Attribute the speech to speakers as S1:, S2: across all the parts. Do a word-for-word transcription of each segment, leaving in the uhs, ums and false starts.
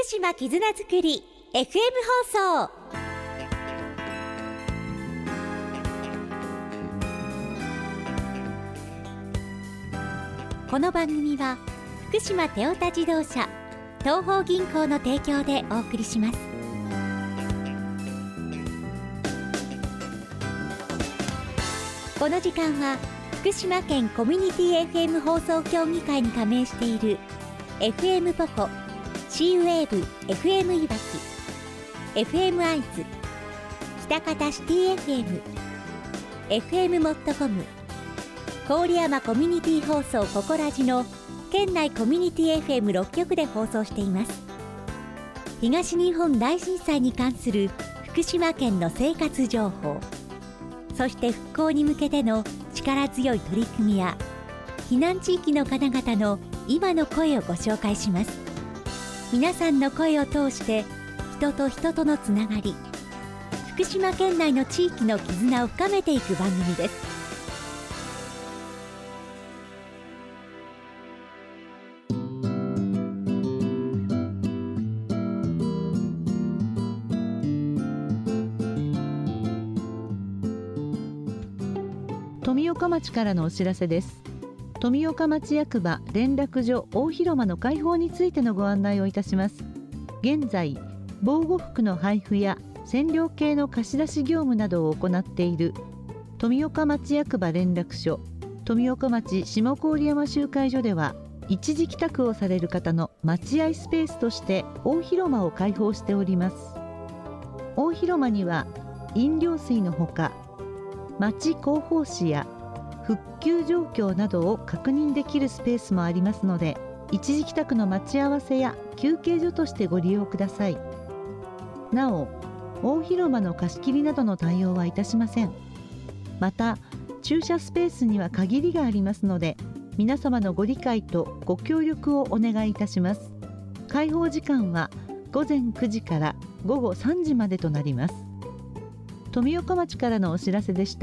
S1: 島絆づくり エフエム 放送。この番組は福島テオタ自動車東邦銀行の提供でお送りします。この時間は福島県コミュニティ エフエム 放送協議会に加盟している エフエム ポコ、C ウェーブ エフエム いわき、エフエム アイズ、北方シティ エフエム、エフエム モットコム、郡山コミュニティ放送ココラジの県内コミュニティ エフエムろっ 局で放送しています。東日本大震災に関する福島県の生活情報、そして復興に向けての力強い取り組みや避難地域の方々の今の声をご紹介します。皆さんの声を通して人と人とのつながり、福島県内の地域の絆を深めていく番組です。
S2: 富岡町からのお知らせです。富岡町役場連絡所大広間の開放についてのご案内をいたします。現在、防護服の配布や線量計の貸し出し業務などを行っている富岡町役場連絡所富岡町下郡山集会所では、一時帰宅をされる方の待合スペースとして大広間を開放しております。大広間には飲料水のほか、町広報誌や復旧状況などを確認できるスペースもありますので、一時帰宅の待ち合わせや休憩所としてご利用ください。なお、大広間の貸し切りなどの対応はいたしません。また、駐車スペースには限りがありますので、皆様のご理解とご協力をお願いいたします。開放時間はごぜんくじからごごさんじまでとなります。富岡町からのお知らせでした。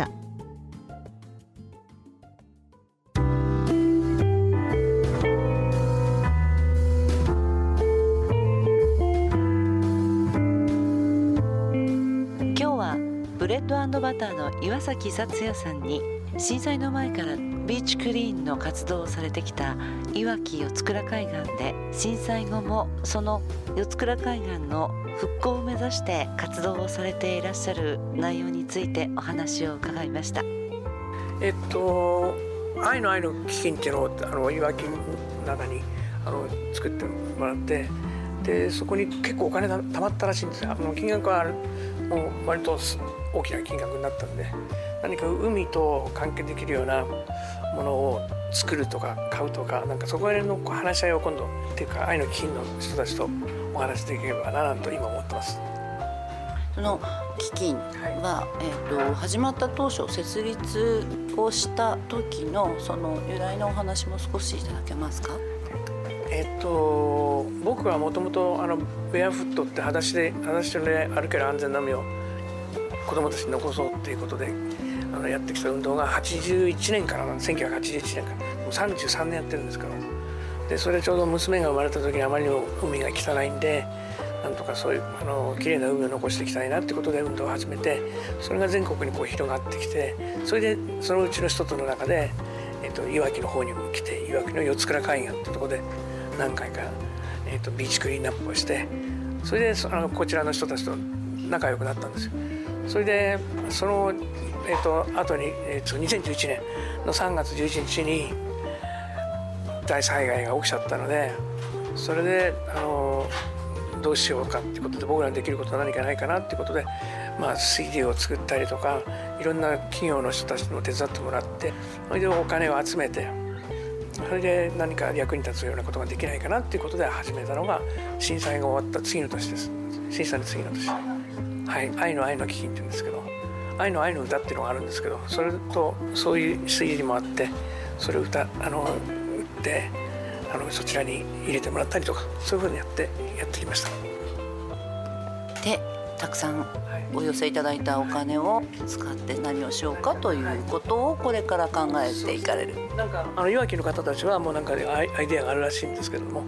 S2: ブレッド&バターの岩崎達也さんに、震災の前からビーチクリーンの活動をされてきたいわき四倉海岸で、震災後もその四倉海岸の復興を目指して活動をされていらっしゃる内容についてお話を伺いました。
S3: えっと愛の愛の基金っていうのをあのいわきの中にあの作ってもらって、でそこに結構お金たまったらしいんですよ。あの金額はもう割と大きな金額になったんで、何か海と関係できるようなものを作るとか買うとか、なんかそこら辺の話し合いを今度っていうか、愛の基金の人たちとお話できればなと今思ってます。
S4: その基金は、はい、えーと、始まった当初、設立をした時のその由来のお話も少しいただけますか？
S3: えっと、僕はもともとベアフットって裸足で裸足で歩ける安全な海を子どもたちに残そうっていうことであのやってきた運動がはちじゅういちねんからせんきゅうひゃくはちじゅういちねんからもうさんじゅうさんねんやってるんですけど、でそれでちょうど娘が生まれた時にあまりにも海が汚いんで、なんとかそういうあの綺麗な海を残していきたいなってことで運動を始めて、それが全国にこう広がってきて、それでそのうちの一つの中で、えっと、いわきの方にも来て、いわきの四倉海岸ってところで何回か、えっと、ビーチクリーンアップをして、それであのこちらの人たちと仲良くなったんですよ。それでその、えっと後に、えっと、にせんじゅういちねんのさんがつじゅういちにちに大災害が起きちゃったので、それであのどうしようかってことで、僕らにできることは何かないかなってことで、まあ、スリーディー を作ったりとか、いろんな企業の人たちにも手伝ってもらって、それでお金を集めて、それで何か役に立つようなことができないかなっていうことで始めたのが、震災が終わった次の年です。震災の次の年、はい、愛の愛の基金って言うんですけど、愛の愛の歌っていうのがあるんですけど、それとそういう推理もあって、それを歌あの打ってあのそちらに入れてもらったりとか、そういうふうにやってやってきました。
S4: で、たくさんお寄せいただいたお金を使って何をしようかということをこれから考えていかれる。
S3: なんかあのいわきの方たちはもうなんかアイデアがあるらしいんですけども、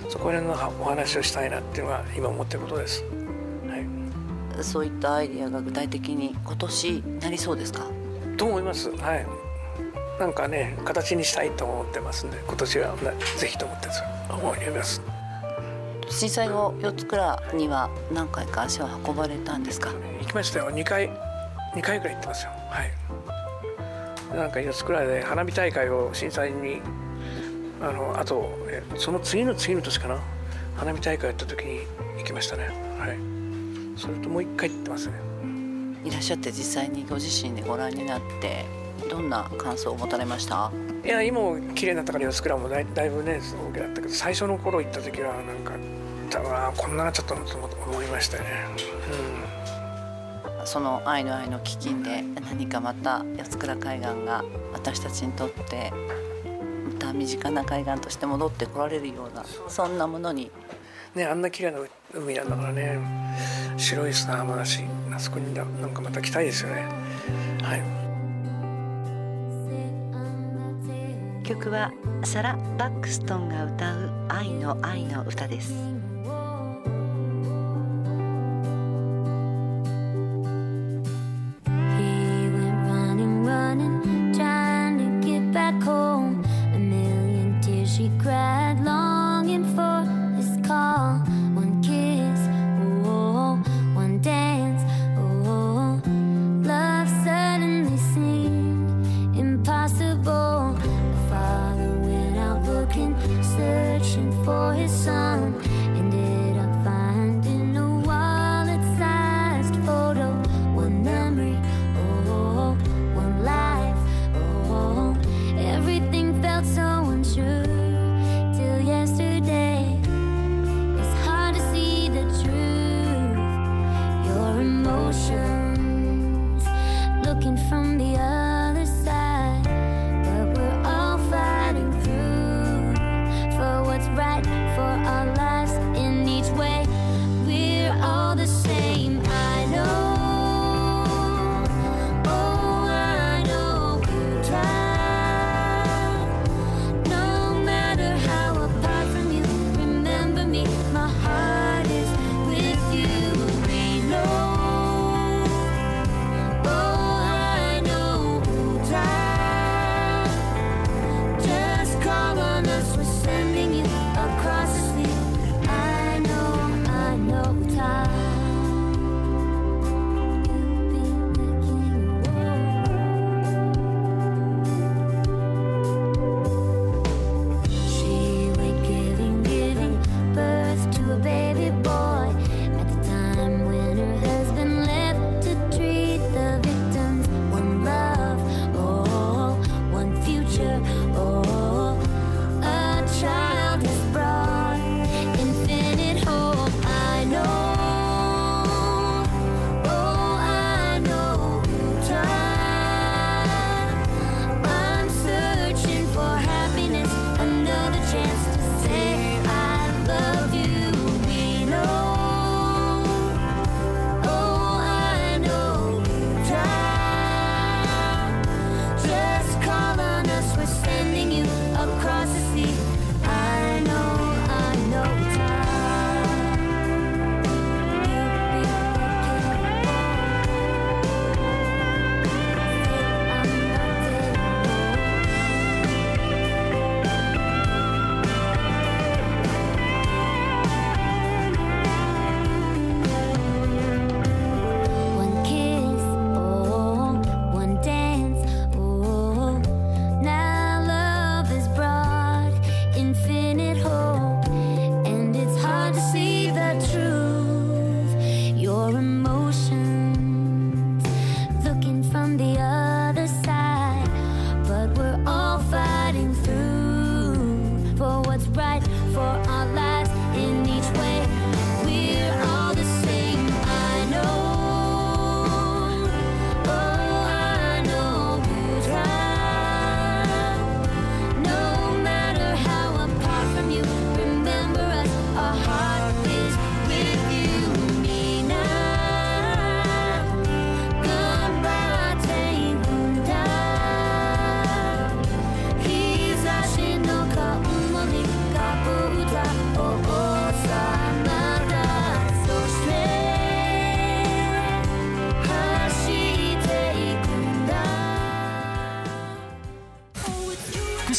S3: そこら辺のお話をしたいなっていうのが今思っていることです、はい、
S4: そういったアイディアが具体的に今年なりそうですか？
S3: と思います。はい、なんかね形にしたいと思ってますんで、今年はぜひと思って思います。
S4: 震災後四つ倉には何回か足を運ばれたんですか？
S3: 行きましたよ。にかいにかいぐらい行ってますよ。はい。なんか四つ倉で花火大会を震災にあのあとその次の次の年かな、花火大会やった時に行きましたね。はい。それともう一回行ってますね。
S4: いらっしゃって実際にご自身でご覧になってどんな感想を持たれました？
S3: いや今も綺麗になったから四つ倉もだい、だいぶね大きだったけど、最初の頃行った時はなんか多分こんななっちゃったのと思いましたね。
S4: うん、その愛の愛の基金で何かまた四つ倉海岸が私たちにとってまた身近な海岸として戻ってこられるようなそんなものに
S3: ね、あんな綺麗な海なんだからね、白い砂浜だし、あそこになんかまた来たいですよね。はい。
S2: 曲はサラ・バックストンが歌う愛の愛の歌です。
S5: Searching for his son, and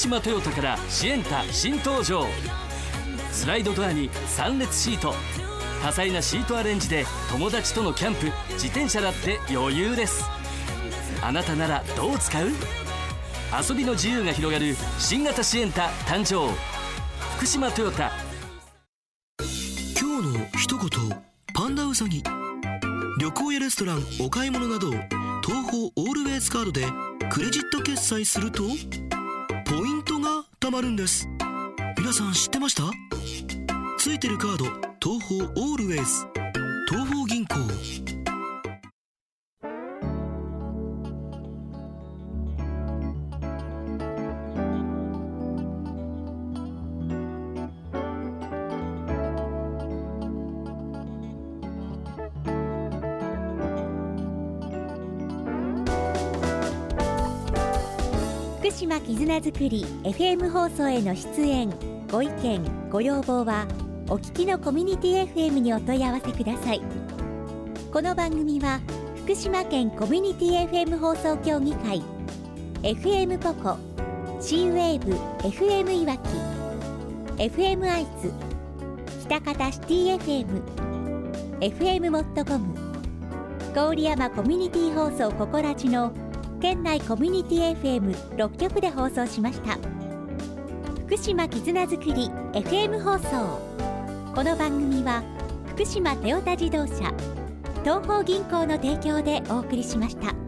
S5: 島トヨタからシエンタ新登場。スライドドアにさん列シート、多彩なシートアレンジで友達とのキャンプ、自転車だって余裕です。あなたならどう使う？遊びの自由が広がる新型シエンタ誕生。福島トヨタ。
S6: 今日の一言、パンダウサギ。旅行やレストラン、お買い物など東宝オールウェイズカードでクレジット決済するとポイントが貯まるんです。皆さん知ってました？ついてるカード、東宝オールウェイズ、東宝銀行。
S1: 福島絆づくり エフエム 放送への出演、ご意見ご要望はお聞きのコミュニティ エフエム にお問い合わせください。この番組は福島県コミュニティ エフエム 放送協議会、 エフエム ポコ、 C ウェーブ エフエム いわき、 エフエム アイズ、北方シティ エフエム、 エフエム モットコム、郡山コミュニティ放送ココラジの県内コミュニティ エフエムろっ 局で放送しました。福島絆づくり エフエム 放送。この番組は福島トヨタ自動車、東宝銀行の提供でお送りしました。